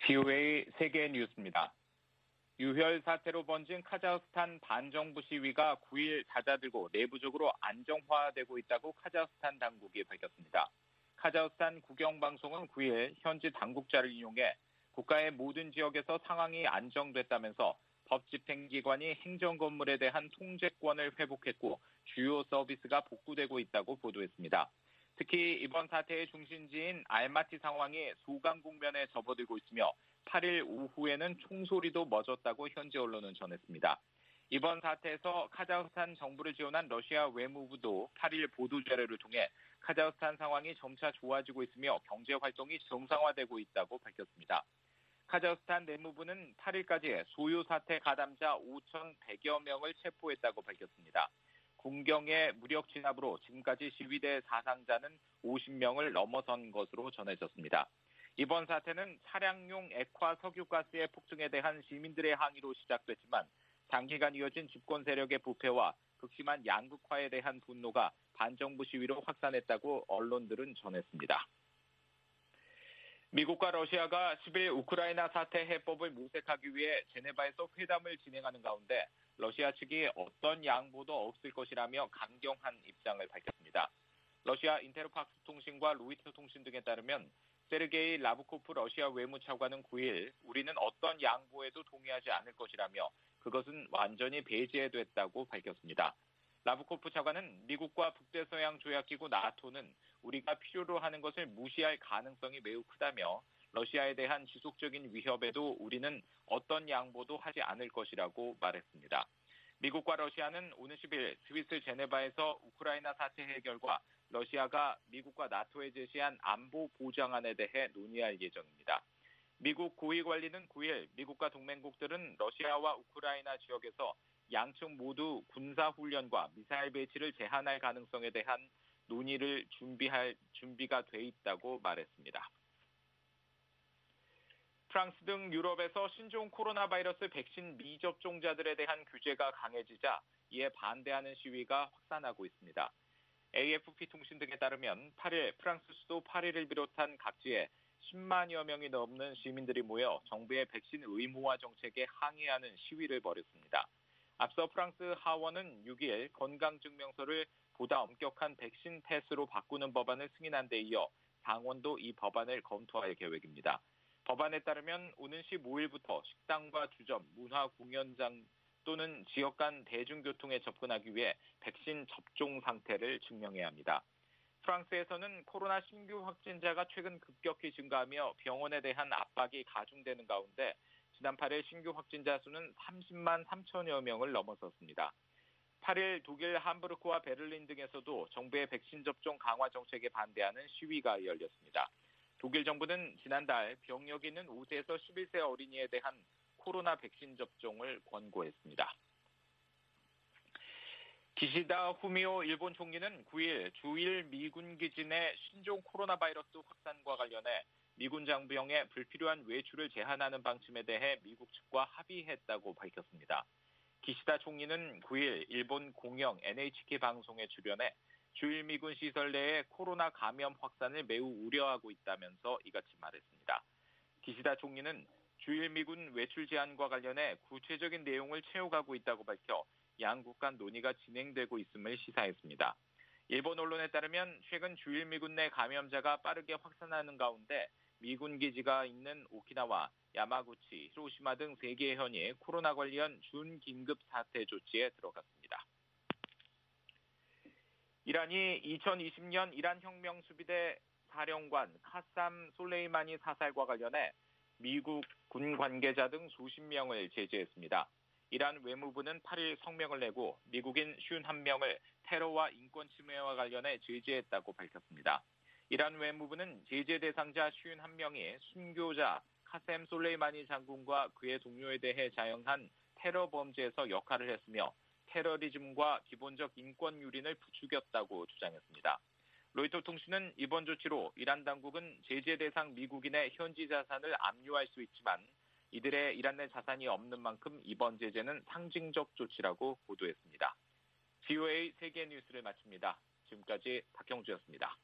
VOA 세계 뉴스입니다. 유혈 사태로 번진 카자흐스탄 반정부 시위가 9일 잦아들고 내부적으로 안정화되고 있다고 카자흐스탄 당국이 밝혔습니다. 카자흐스탄 국영방송은 9일 현지 당국자를 인용해 국가의 모든 지역에서 상황이 안정됐다면서 법집행기관이 행정건물에 대한 통제권을 회복했고 주요 서비스가 복구되고 있다고 보도했습니다. 특히 이번 사태의 중심지인 알마티 상황이 소강국면에 접어들고 있으며 8일 오후에는 총소리도 멎었다고 현지 언론은 전했습니다. 이번 사태에서 카자흐스탄 정부를 지원한 러시아 외무부도 8일 보도 자료를 통해 카자흐스탄 상황이 점차 좋아지고 있으며 경제 활동이 정상화되고 있다고 밝혔습니다. 카자흐스탄 내무부는 8일까지 소요 사태 가담자 5,100여 명을 체포했다고 밝혔습니다. 군경의 무력 진압으로 지금까지 시위대 사상자는 50명을 넘어선 것으로 전해졌습니다. 이번 사태는 차량용 액화 석유가스의 폭등에 대한 시민들의 항의로 시작됐지만 장기간 이어진 집권 세력의 부패와 극심한 양극화에 대한 분노가 반정부 시위로 확산했다고 언론들은 전했습니다. 미국과 러시아가 10일 우크라이나 사태 해법을 모색하기 위해 제네바에서 회담을 진행하는 가운데 러시아 측이 어떤 양보도 없을 것이라며 강경한 입장을 밝혔습니다. 러시아 인테르팍스 통신과 로이터 통신 등에 따르면 세르게이 라브코프 러시아 외무차관은 9일 우리는 어떤 양보에도 동의하지 않을 것이라며 그것은 완전히 배제됐다고 밝혔습니다. 라브코프 차관은 미국과 북대서양 조약기구 나토는 우리가 필요로 하는 것을 무시할 가능성이 매우 크다며 러시아에 대한 지속적인 위협에도 우리는 어떤 양보도 하지 않을 것이라고 말했습니다. 미국과 러시아는 오는 10일 스위스 제네바에서 우크라이나 사태 해결과 러시아가 미국과 나토에 제시한 안보 보장안에 대해 논의할 예정입니다. 미국 고위관리는 9일 미국과 동맹국들은 러시아와 우크라이나 지역에서 양측 모두 군사훈련과 미사일 배치를 제한할 가능성에 대한 논의를 준비할 준비가 돼 있다고 말했습니다. 프랑스 등 유럽에서 신종 코로나 바이러스 백신 미접종자들에 대한 규제가 강해지자 이에 반대하는 시위가 확산하고 있습니다. AFP 통신 등에 따르면 8일 프랑스 수도 파리를 비롯한 각지에 10만여 명이 넘는 시민들이 모여 정부의 백신 의무화 정책에 항의하는 시위를 벌였습니다. 앞서 프랑스 하원은 6일 건강증명서를 보다 엄격한 백신 패스로 바꾸는 법안을 승인한 데 이어 상원도 이 법안을 검토할 계획입니다. 법안에 따르면 오는 15일부터 식당과 주점, 문화공연장 또는 지역 간 대중교통에 접근하기 위해 백신 접종 상태를 증명해야 합니다. 프랑스에서는 코로나 신규 확진자가 최근 급격히 증가하며 병원에 대한 압박이 가중되는 가운데 지난 8일 신규 확진자 수는 30만 3천여 명을 넘어섰습니다. 8일 독일 함부르크와 베를린 등에서도 정부의 백신 접종 강화 정책에 반대하는 시위가 열렸습니다. 독일 정부는 지난달 병력 있는 5세에서 11세 어린이에 대한 코로나 백신 접종을 권고했습니다. 기시다 후미오 일본 총리는 9일 주일 미군 기지 내 신종 코로나 바이러스 확산과 관련해 미군 장병의 불필요한 외출을 제한하는 방침에 대해 미국 측과 합의했다고 밝혔습니다. 기시다 총리는 9일 일본 공영 NHK 방송에 출연해 주일 미군 시설 내의 코로나 감염 확산을 매우 우려하고 있다면서 이같이 말했습니다. 기시다 총리는 주일 미군 외출 제한과 관련해 구체적인 내용을 채워가고 있다고 밝혀 양국 간 논의가 진행되고 있음을 시사했습니다. 일본 언론에 따르면 최근 주일 미군 내 감염자가 빠르게 확산하는 가운데 미군 기지가 있는 오키나와, 야마구치, 히로시마 등 3개의 현이 코로나 관련 준긴급 사태 조치에 들어갔습니다. 이란이 2020년 이란 혁명 수비대 사령관 카삼 솔레이마니 사살과 관련해 미국 군 관계자 등 수십 명을 제재했습니다. 이란 외무부는 8일 성명을 내고 미국인 51명을 테러와 인권 침해와 관련해 제재했다고 밝혔습니다. 이란 외무부는 제재 대상자 51명이 순교자 카셈 솔레이마니 장군과 그의 동료에 대해 자행한 테러 범죄에서 역할을 했으며 테러리즘과 기본적 인권 유린을 부추겼다고 주장했습니다. 로이터 통신은 이번 조치로 이란 당국은 제재 대상 미국인의 현지 자산을 압류할 수 있지만 이들의 이란 내 자산이 없는 만큼 이번 제재는 상징적 조치라고 보도했습니다. VOA 세계 뉴스를 마칩니다. 지금까지 박형주였습니다.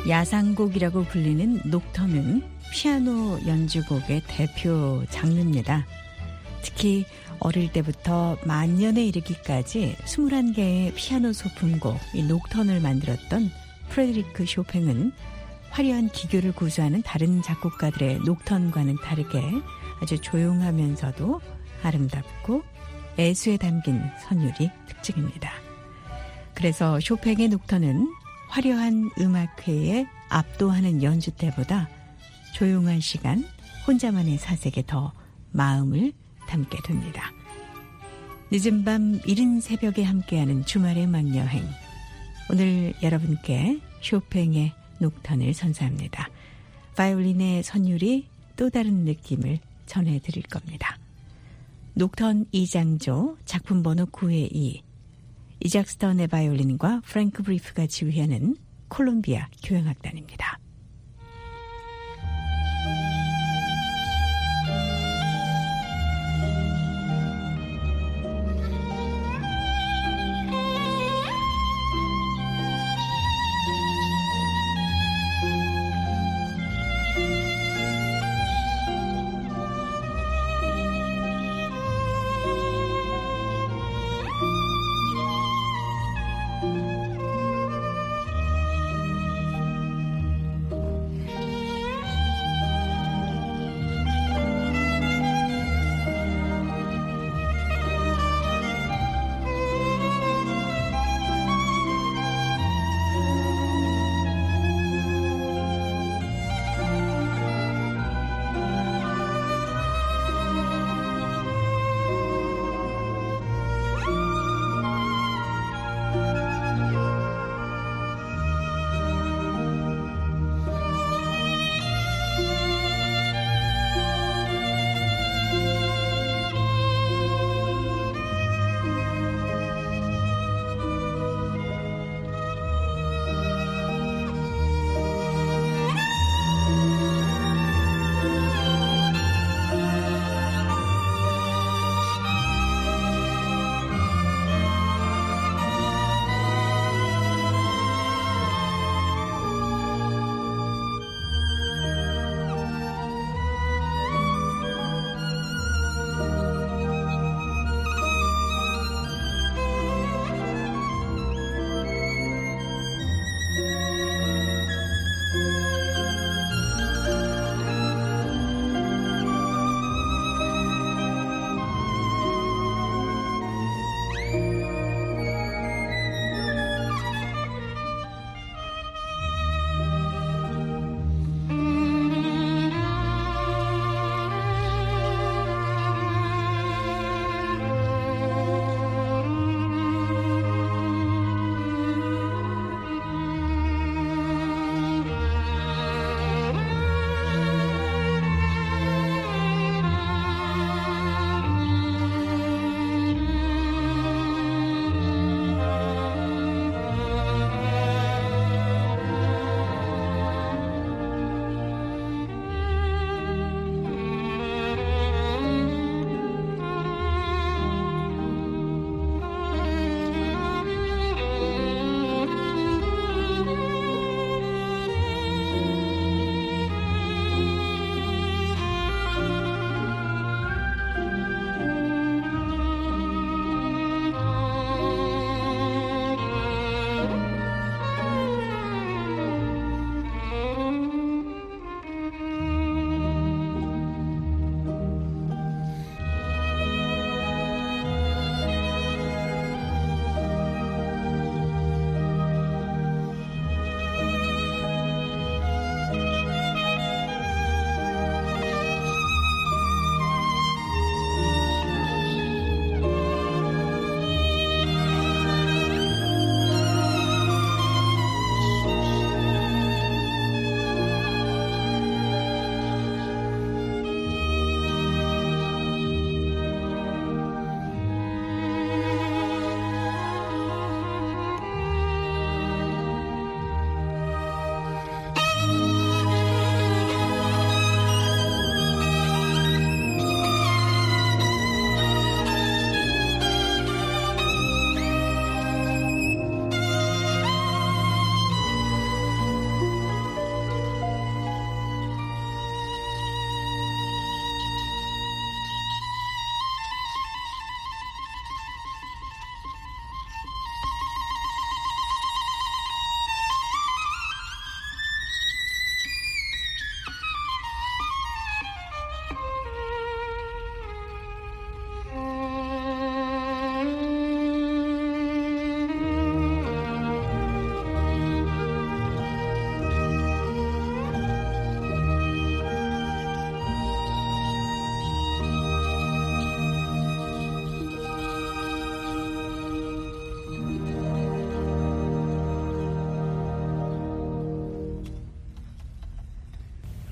야상곡이라고 불리는 녹턴은 피아노 연주곡의 대표 장르입니다. 특히 어릴 때부터 만년에 이르기까지 21개의 피아노 소품곡 이 녹턴을 만들었던 프레드리크 쇼팽은 화려한 기교를 구사하는 다른 작곡가들의 녹턴과는 다르게 아주 조용하면서도 아름답고 애수에 담긴 선율이 특징입니다. 그래서 쇼팽의 녹턴은 화려한 음악회에 압도하는 연주 때보다 조용한 시간, 혼자만의 사색에 더 마음을 담게 됩니다. 늦은 밤 이른 새벽에 함께하는 주말의 음악여행. 오늘 여러분께 쇼팽의 녹턴을 선사합니다. 바이올린의 선율이 또 다른 느낌을 전해드릴 겁니다. 녹턴 2장조 작품 번호 9의 2. 이작 스턴의 바이올린과 프랭크 브리프가 지휘하는 콜롬비아 교향악단입니다.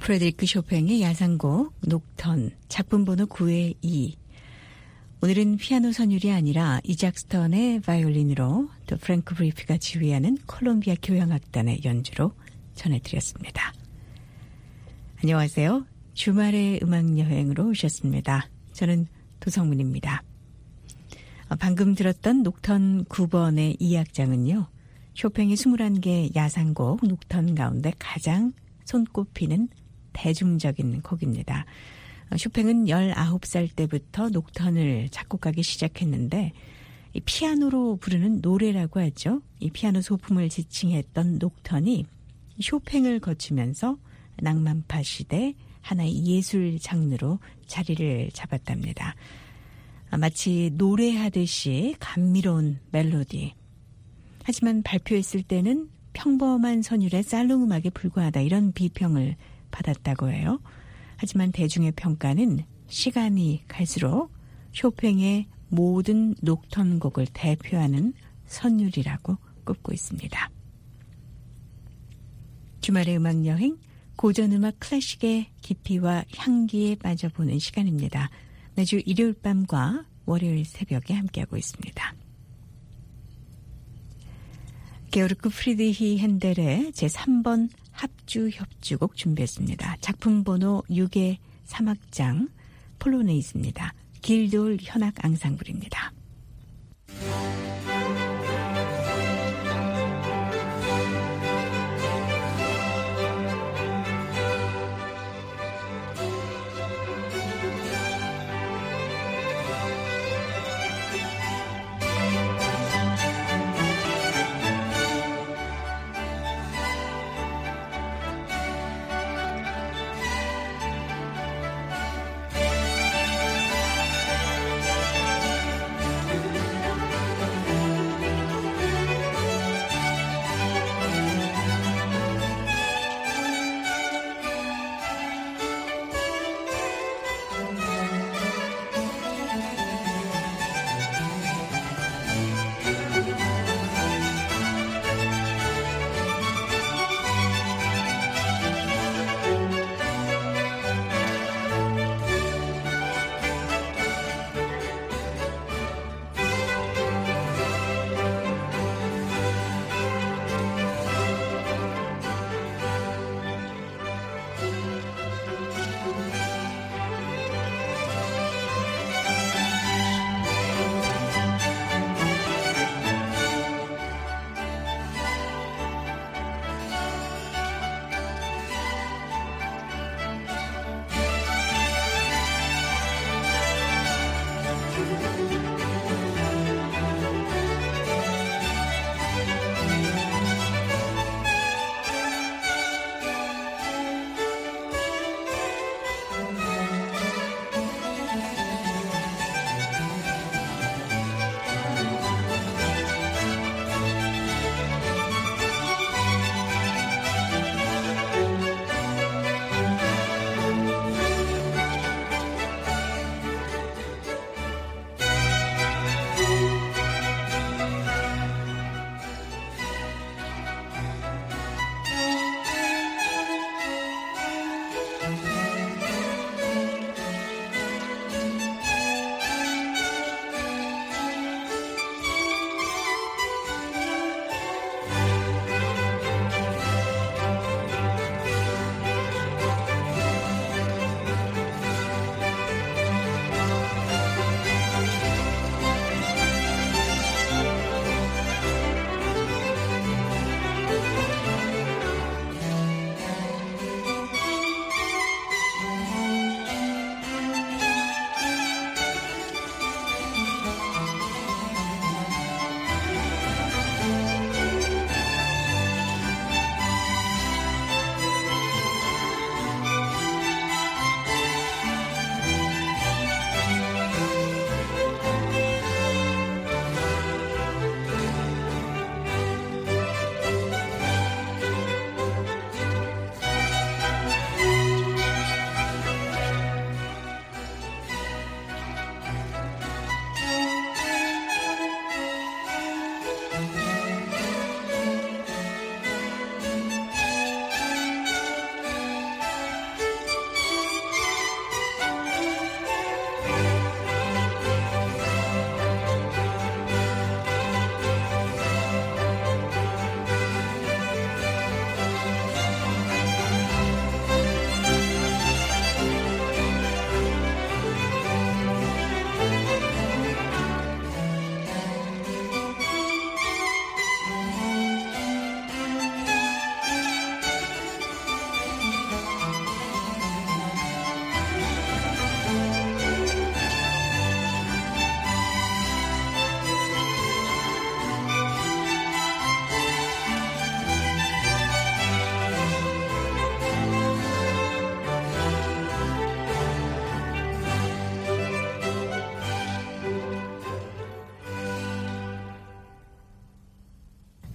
프레드리크 쇼팽의 야상곡 녹턴 작품 번호 9의 2. 오늘은 피아노 선율이 아니라 이작 스턴의 바이올린으로 또 프랭크 브리피가 지휘하는 콜롬비아 교향악단의 연주로 전해드렸습니다. 안녕하세요. 주말의 음악여행으로 오셨습니다. 저는 도성문입니다. 방금 들었던 녹턴 9번의 2악장은요. 쇼팽의 21개 야상곡 녹턴 가운데 가장 손꼽히는 대중적인 곡입니다. 쇼팽은 19살 때부터 녹턴을 작곡하기 시작했는데 이 피아노로 부르는 노래라고 하죠. 이 피아노 소품을 지칭했던 녹턴이 쇼팽을 거치면서 낭만파 시대 하나의 예술 장르로 자리를 잡았답니다. 마치 노래하듯이 감미로운 멜로디. 하지만 발표했을 때는 평범한 선율의 살롱 음악에 불과하다 이런 비평을 받았다고 해요. 하지만 대중의 평가는 시간이 갈수록 쇼팽의 모든 녹턴 곡을 대표하는 선율이라고 꼽고 있습니다. 주말의 음악여행, 고전음악 클래식의 깊이와 향기에 빠져보는 시간입니다. 매주 일요일 밤과 월요일 새벽에 함께하고 있습니다. 게오르크 프리드리히 핸델의 제3번 합주 협주곡 준비했습니다. 작품 번호 6의 3악장 폴로네이스입니다. 길돌 현악 앙상블입니다.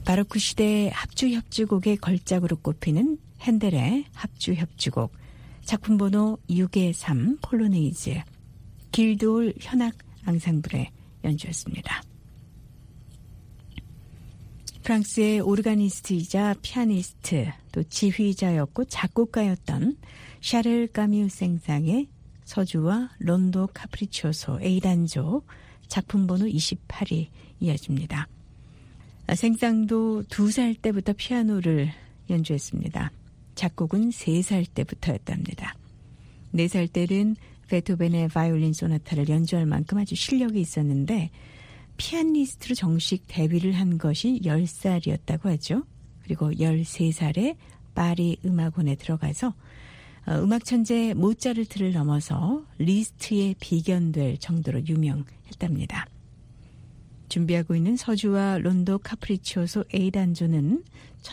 바로크 시대 합주협주곡의 걸작으로 꼽히는 핸델의 합주협주곡, 작품번호 6-3 폴로네이즈, 길드홀 현악 앙상블의 연주였습니다. 프랑스의 오르가니스트이자 피아니스트, 또 지휘자였고 작곡가였던 샤를 까뮤 생상의 서주와 론도 카프리치오소 A단조, 작품번호 28이 이어집니다. 생상도 2살 때부터 피아노를 연주했습니다. 작곡은 3살 때부터였답니다. 4살 때는 베토벤의 바이올린 소나타를 연주할 만큼 아주 실력이 있었는데 피아니스트로 정식 데뷔를 한 것이 10살이었다고 하죠. 그리고 13살에 파리 음악원에 들어가서 음악 천재 모차르트를 넘어서 리스트에 비견될 정도로 유명했답니다. 준비하고 있는 서주와 론도 카프리치오소 A단조는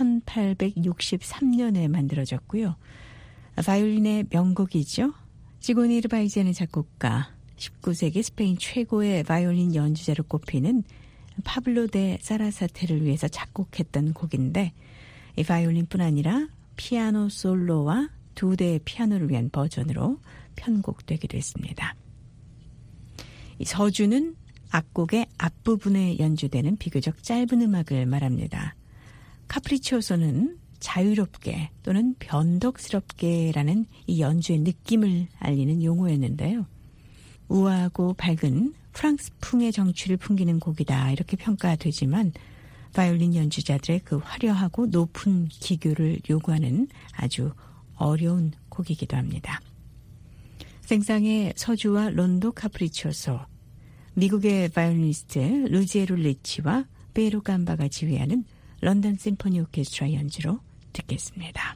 1863년에 만들어졌고요. 바이올린의 명곡이죠. 지고니 르바이제는 작곡가, 19세기 스페인 최고의 바이올린 연주자로 꼽히는 파블로 데 사라사테를 위해서 작곡했던 곡인데 이 바이올린뿐 아니라 피아노 솔로와 2대의 피아노를 위한 버전으로 편곡되기도 했습니다. 이 서주는 악곡의 앞부분에 연주되는 비교적 짧은 음악을 말합니다. 카프리치오소는 자유롭게 또는 변덕스럽게라는 이 연주의 느낌을 알리는 용어였는데요. 우아하고 밝은 프랑스풍의 정취를 풍기는 곡이다 이렇게 평가되지만 바이올린 연주자들의 그 화려하고 높은 기교를 요구하는 아주 어려운 곡이기도 합니다. 생상의 서주와 론도 카프리치오소, 미국의 바이올리니스트 루지에로 리치와 베로 감바가 지휘하는 런던 심포니 오케스트라 연주로 듣겠습니다.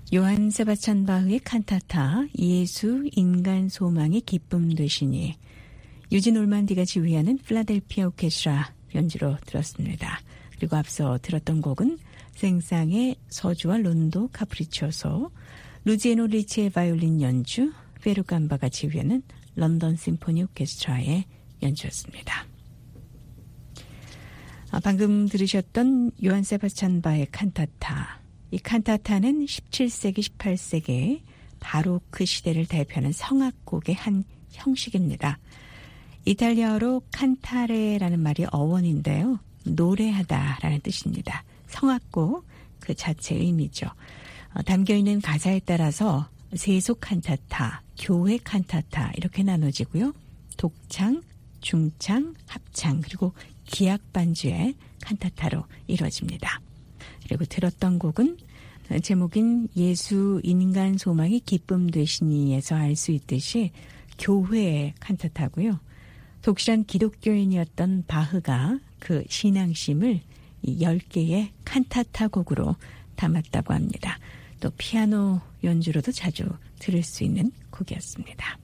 요한 세바스찬 바흐의 칸타타 예수 인간 소망이 기쁨 되시니, 유진 올만디가 지휘하는 필라델피아 오케스트라 연주로 들었습니다. 그리고 앞서 들었던 곡은 생상의 서주와 론도 카프리초소, 루지에노 리치의 바이올린 연주, 페루감바가 지휘하는 런던 심포니 오케스트라의 연주였습니다. 방금 들으셨던 요한 세바스찬 바흐의 칸타타. 이 칸타타는 17세기, 18세기 바로크 시대를 대표하는 성악곡의 한 형식입니다. 이탈리아어로 칸타레라는 말이 어원인데요. 노래하다라는 뜻입니다. 성악곡 그 자체의 의미죠. 담겨있는 가사에 따라서 세속 칸타타, 교회 칸타타 이렇게 나눠지고요. 독창, 중창, 합창 그리고 기악 반주의 칸타타로 이루어집니다. 그리고 들었던 곡은 제목인 예수 인간 소망이 기쁨 되시니에서 알 수 있듯이 교회의 칸타타고요. 독실한 기독교인이었던 바흐가 그 신앙심을 10개의 칸타타 곡으로 담았다고 합니다. 또 피아노 연주로도 자주 들을 수 있는 곡이었습니다.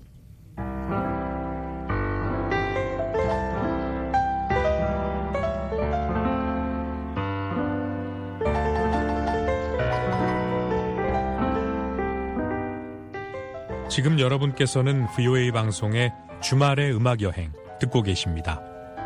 지금 여러분께서는 VOA 방송의 주말의 음악여행 듣고 계십니다.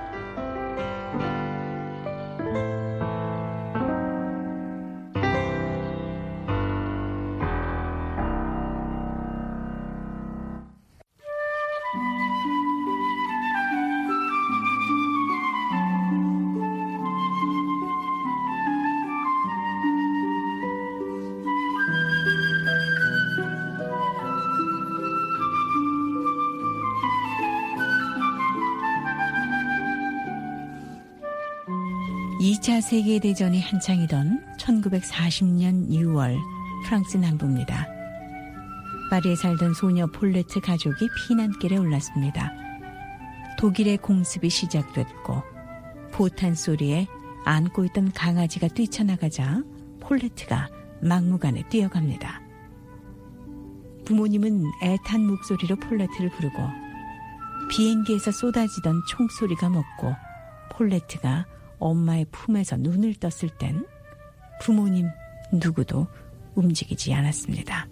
세계대전이 한창이던 1940년 6월 프랑스 남부입니다. 파리에 살던 소녀 폴레트 가족이 피난길에 올랐습니다. 독일의 공습이 시작됐고 포탄 소리에 안고 있던 강아지가 뛰쳐나가자 폴레트가 막무가내 뛰어갑니다. 부모님은 애탄 목소리로 폴레트를 부르고 비행기에서 쏟아지던 총소리가 멎고 폴레트가 엄마의 품에서 눈을 떴을 땐 부모님 누구도 움직이지 않았습니다.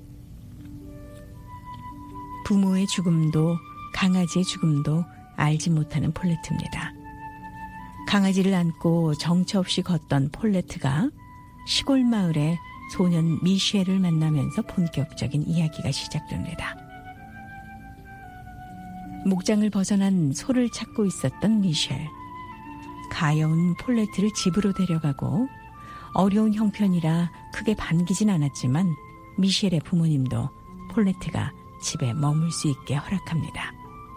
부모의 죽음도 강아지의 죽음도 알지 못하는 폴레트입니다. 강아지를 안고 정처 없이 걷던 폴레트가 시골 마을에 소년 미셸을 만나면서 본격적인 이야기가 시작됩니다. 목장을 벗어난 소를 찾고 있었던 미셸. 가여운 폴레트를 집으로 데려가고 어려운 형편이라 크게 반기진 않았지만 미셸의 부모님도 폴레트가 집에 머물 수 있게 허락합니다.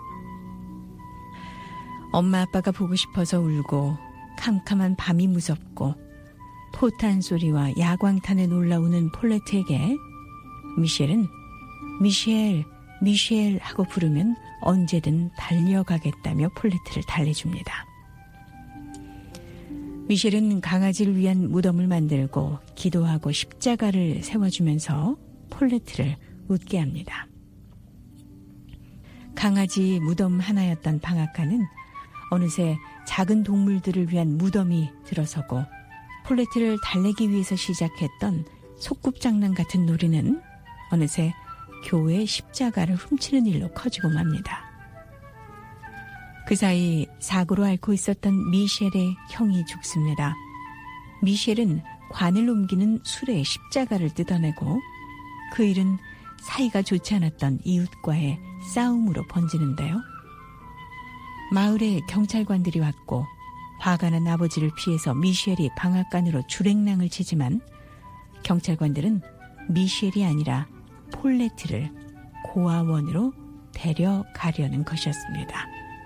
엄마 아빠가 보고 싶어서 울고 캄캄한 밤이 무섭고 포탄 소리와 야광탄에 놀라우는 폴레트에게 미셸은 미셸, 미셸 하고 부르면 언제든 달려가겠다며 폴레트를 달래줍니다. 미셸은 강아지를 위한 무덤을 만들고 기도하고 십자가를 세워주면서 폴레트를 웃게 합니다. 강아지 무덤 하나였던 방앗간은 어느새 작은 동물들을 위한 무덤이 들어서고 폴레트를 달래기 위해서 시작했던 소꿉장난 같은 놀이는 어느새 교회의 십자가를 훔치는 일로 커지고 맙니다. 그 사이 사고로 앓고 있었던 미셸의 형이 죽습니다. 미셸은 관을 옮기는 수레에 십자가를 뜯어내고 그 일은 사이가 좋지 않았던 이웃과의 싸움으로 번지는데요. 마을에 경찰관들이 왔고 화가 난 아버지를 피해서 미셸이 방앗간으로 주랭랑을 치지만 경찰관들은 미셸이 아니라 폴레트를 고아원으로 데려가려는 것이었습니다.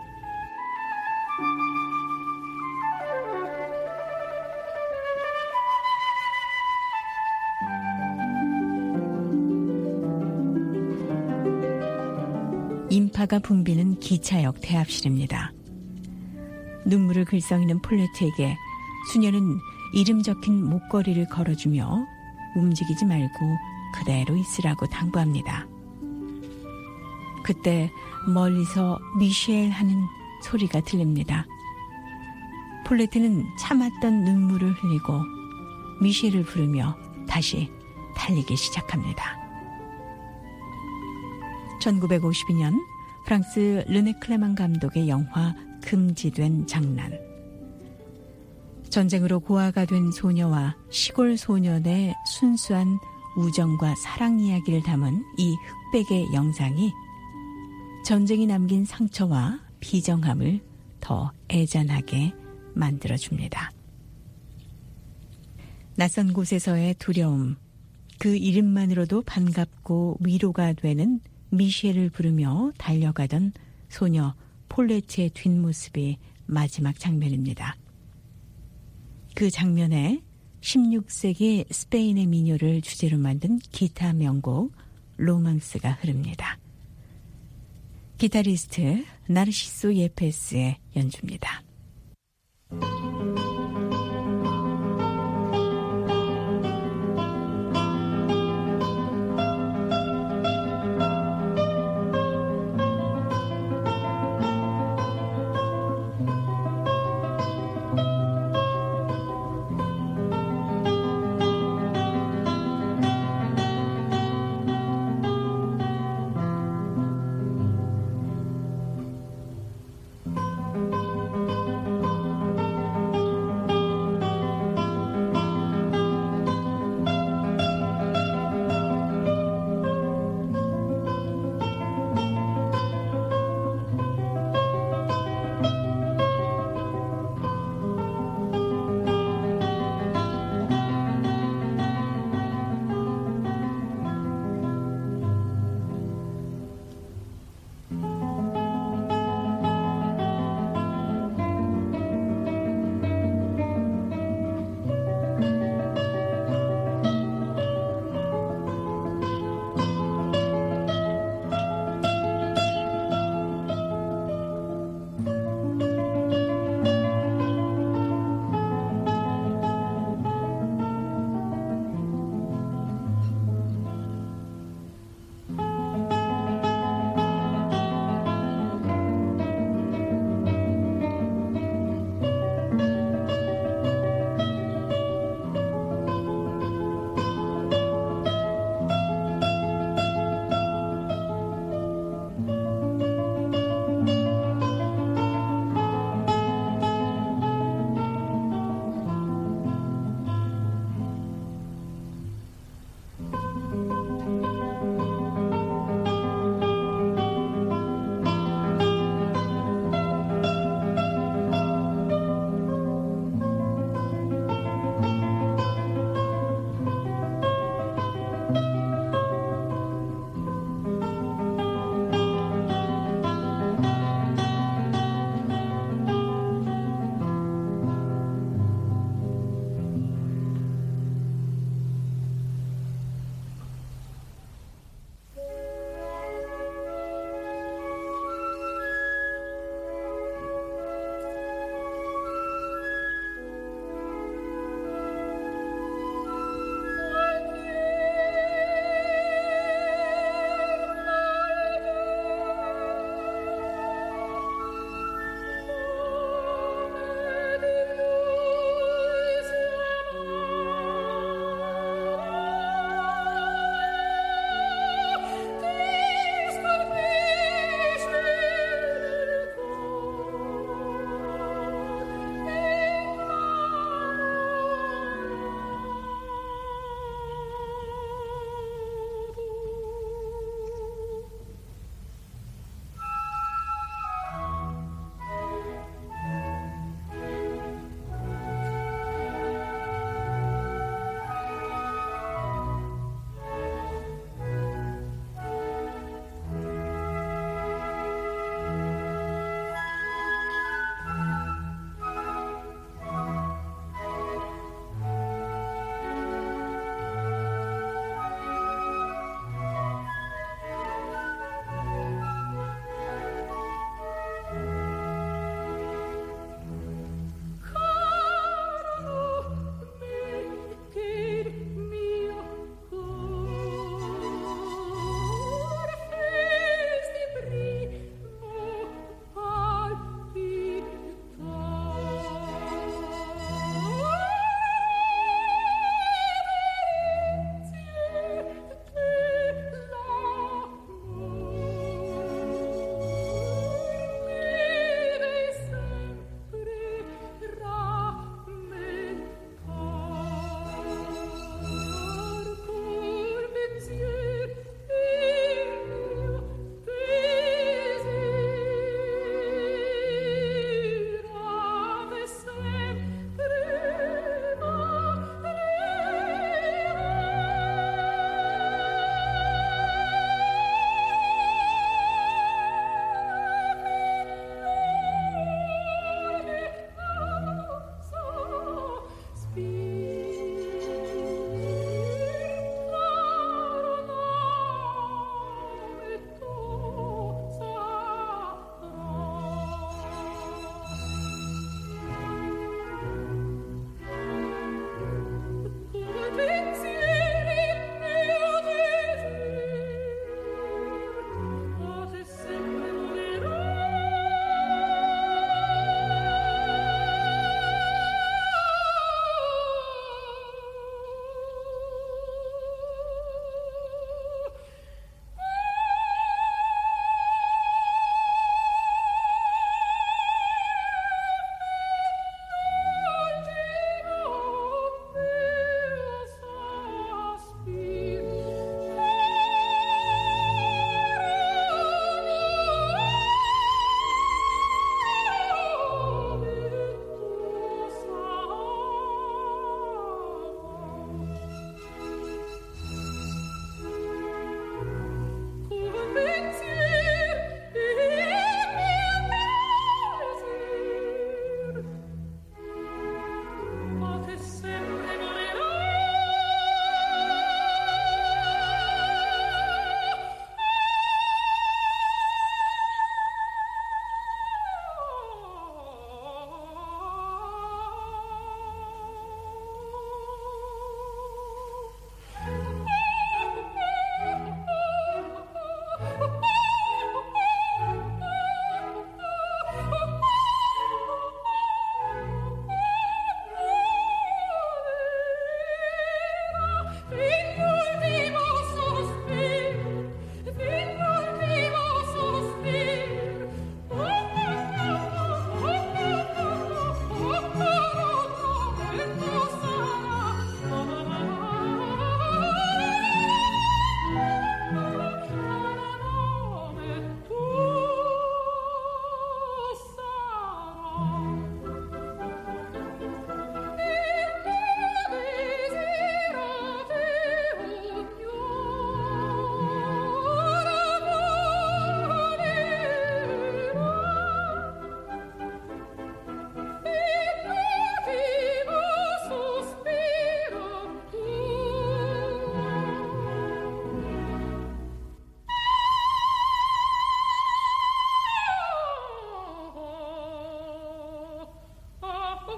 인파가 붐비는 기차역 대합실입니다. 눈물을 글썽이는 폴레트에게 수녀는 이름 적힌 목걸이를 걸어주며 움직이지 말고 그대로 있으라고 당부합니다. 그때 멀리서 미셸 하는 소리가 들립니다. 폴레트는 참았던 눈물을 흘리고 미셸을 부르며 다시 달리기 시작합니다. 1952년 프랑스 르네 클레망 감독의 영화 금지된 장난. 전쟁으로 고아가 된 소녀와 시골 소년의 순수한 우정과 사랑 이야기를 담은 이 흑백의 영상이 전쟁이 남긴 상처와 비정함을 더 애잔하게 만들어줍니다. 낯선 곳에서의 두려움, 그 이름만으로도 반갑고 위로가 되는 미셸을 부르며 달려가던 소녀 폴레트의 뒷모습이 마지막 장면입니다. 그 장면에 16세기 스페인의 민요를 주제로 만든 기타 명곡 로망스가 흐릅니다. 기타리스트 나르시소 예페스의 연주입니다.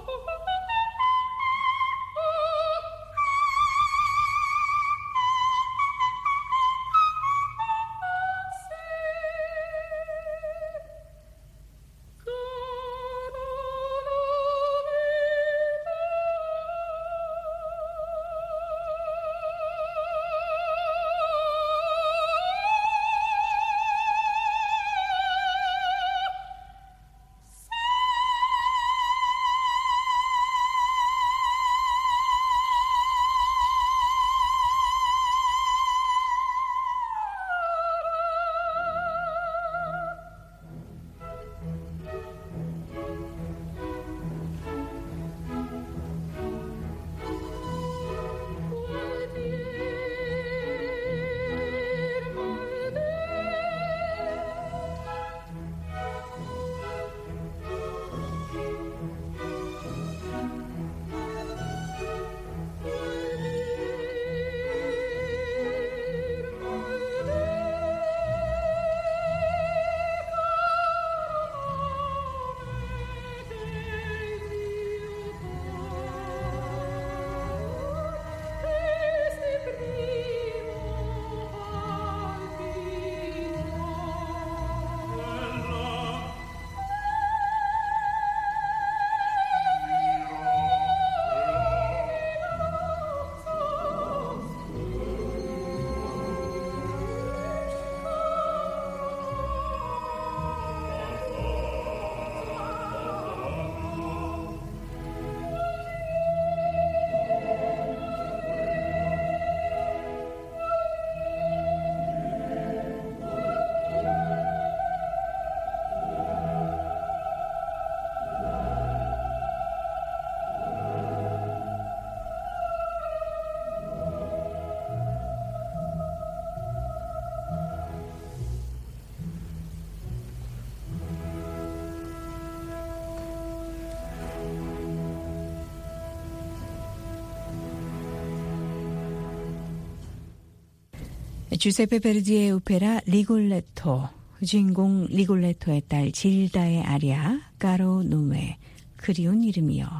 주세페 베르디의 오페라 리골레토, 주인공 리골레토의 딸 질다의 아리아 까로 노메, 그리운 이름이여.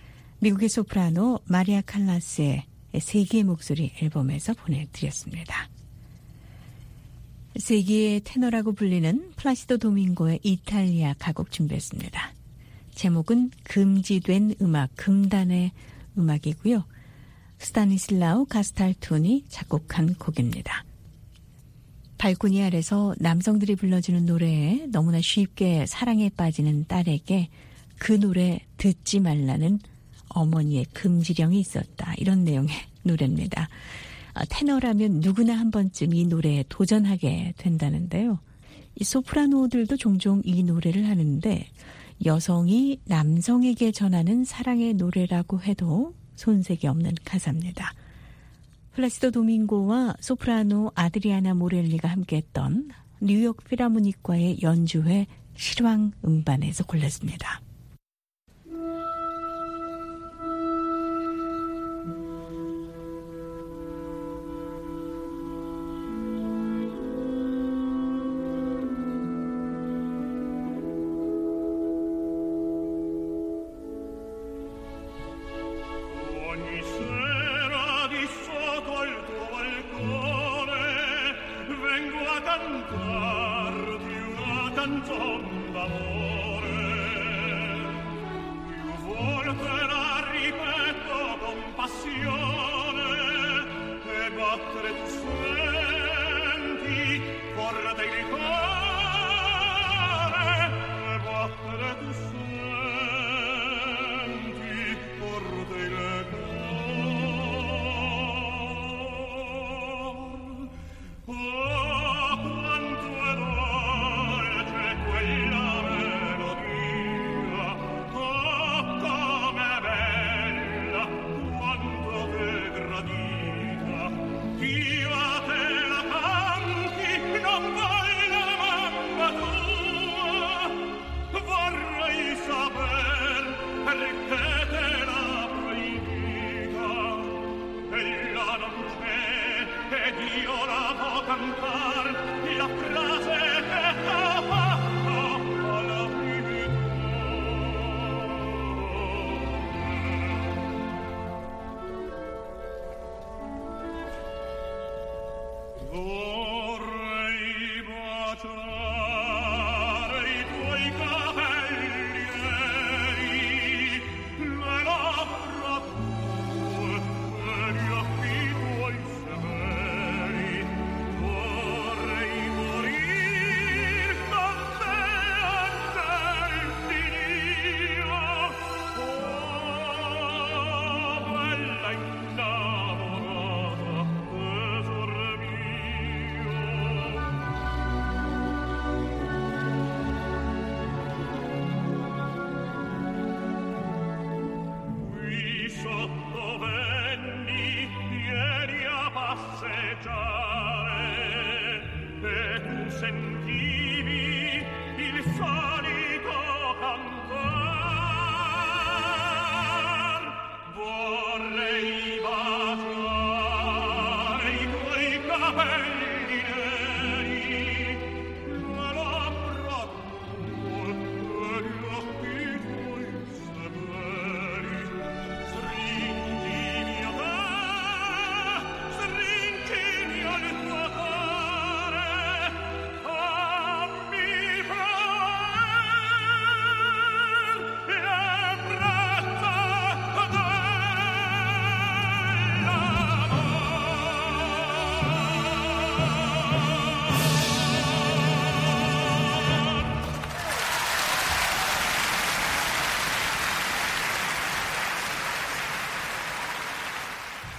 미국의 소프라노 마리아 칼라스의 세기의 목소리 앨범에서 보내드렸습니다. 세기의 테너라고 불리는 플라시도 도밍고의 이탈리아 가곡 준비했습니다. 제목은 금지된 음악, 금단의 음악이고요. 스타니슬라우 가스탈툰이 작곡한 곡입니다. 발코니 아래서 남성들이 불러주는 노래에 너무나 쉽게 사랑에 빠지는 딸에게 그 노래 듣지 말라는 어머니의 금지령이 있었다. 이런 내용의 노래입니다. 테너라면 누구나 한 번쯤 이 노래에 도전하게 된다는데요. 이 소프라노들도 종종 이 노래를 하는데 여성이 남성에게 전하는 사랑의 노래라고 해도 손색이 없는 가사입니다. 플라시도 도밍고와 소프라노 아드리아나 모렐리가 함께했던 뉴욕 필하모닉과의 연주회 실황 음반에서 골랐습니다.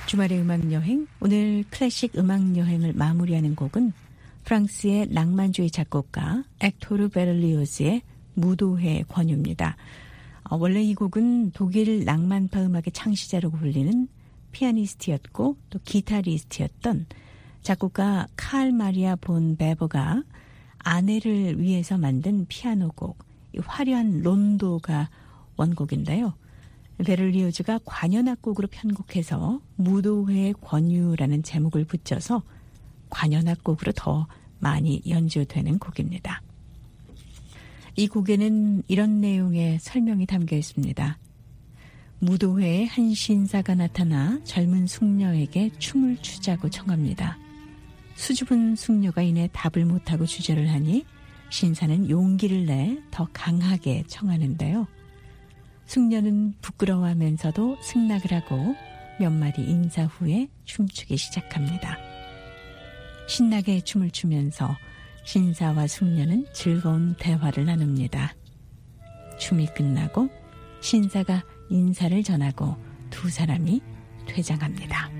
주말의 음악여행, 오늘 클래식 음악여행을 마무리하는 곡은 프랑스의 낭만주의 작곡가 액토르 베를리오즈의 무도회 권유입니다. 원래 이 곡은 독일 낭만파 음악의 창시자라고 불리는 피아니스트였고 또 기타리스트였던 작곡가 칼 마리아 본 베버가 아내를 위해서 만든 피아노곡 화려한 론도가 원곡인데요. 베를리오즈가 관현악곡으로 편곡해서 무도회의 권유라는 제목을 붙여서 관현악곡으로 더 많이 연주되는 곡입니다. 이 곡에는 이런 내용의 설명이 담겨 있습니다. 무도회에 한 신사가 나타나 젊은 숙녀에게 춤을 추자고 청합니다. 수줍은 숙녀가 이내 답을 못하고 주저를 하니 신사는 용기를 내 더 강하게 청하는데요. 숙녀는 부끄러워하면서도 승낙을 하고 몇 마디 인사 후에 춤추기 시작합니다. 신나게 춤을 추면서 신사와 숙녀는 즐거운 대화를 나눕니다. 춤이 끝나고 신사가 인사를 전하고 두 사람이 퇴장합니다.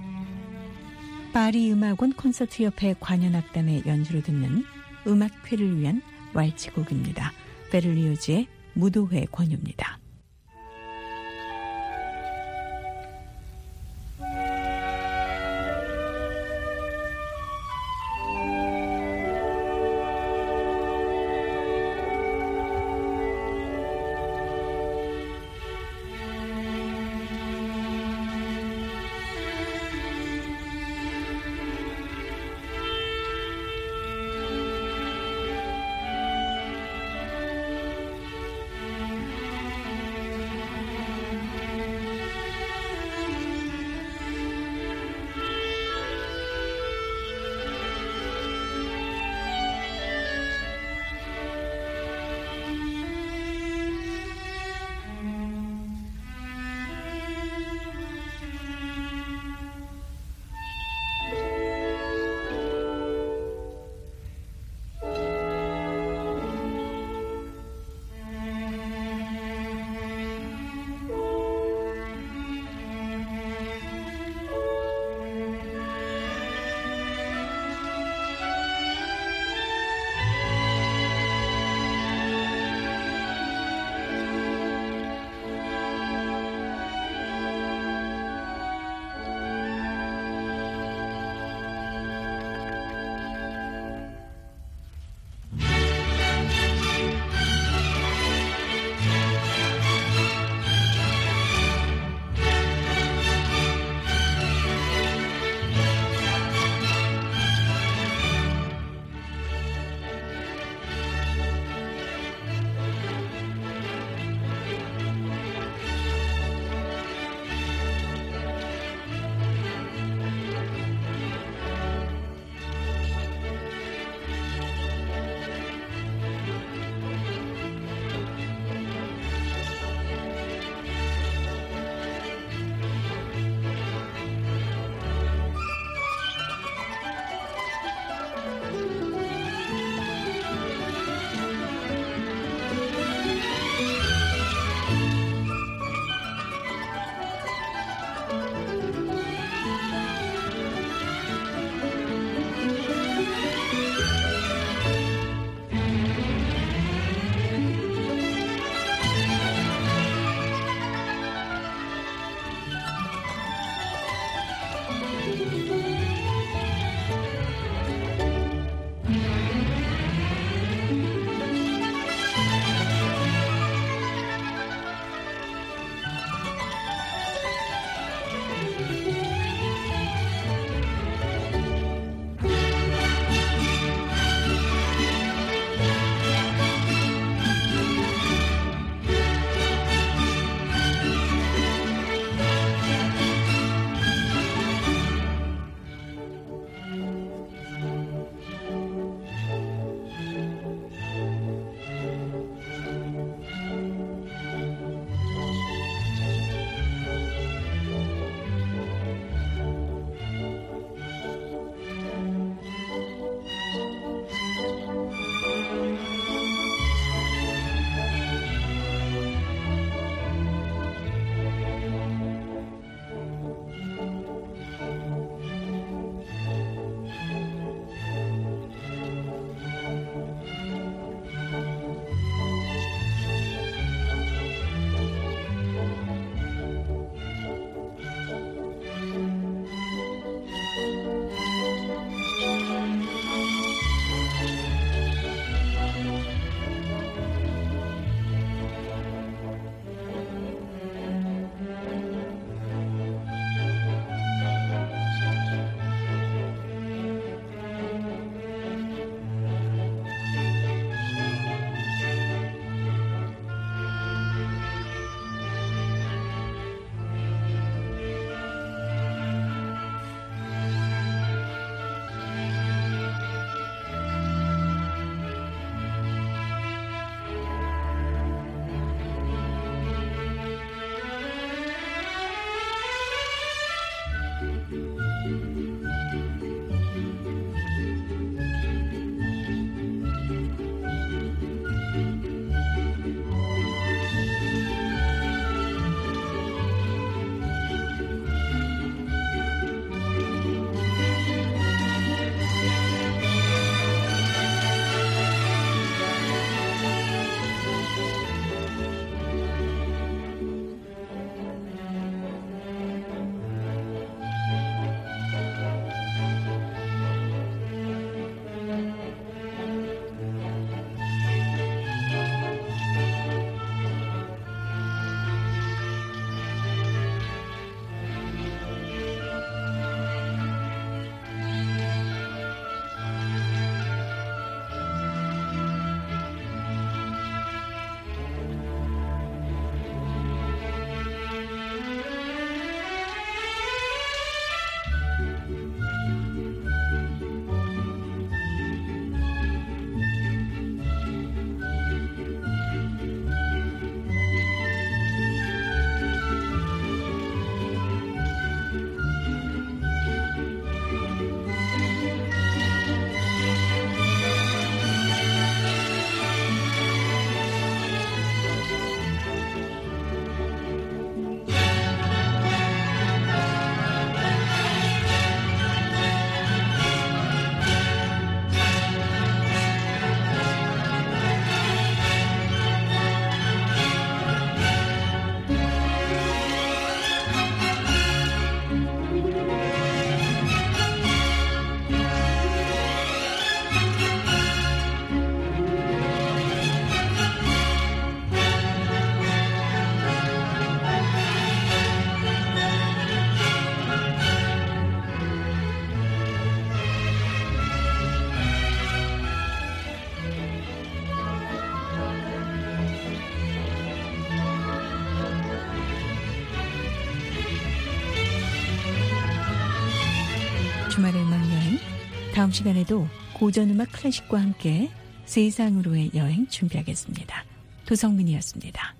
파리 음악원 콘서트 협회 관현악단의 연주로 듣는 음악회를 위한 왈츠곡입니다. 베를리오즈의 무도회 권유입니다. 주말의 음악 여행. 다음 시간에도 고전음악 클래식과 함께 세상으로의 여행 준비하겠습니다. 도성민이었습니다.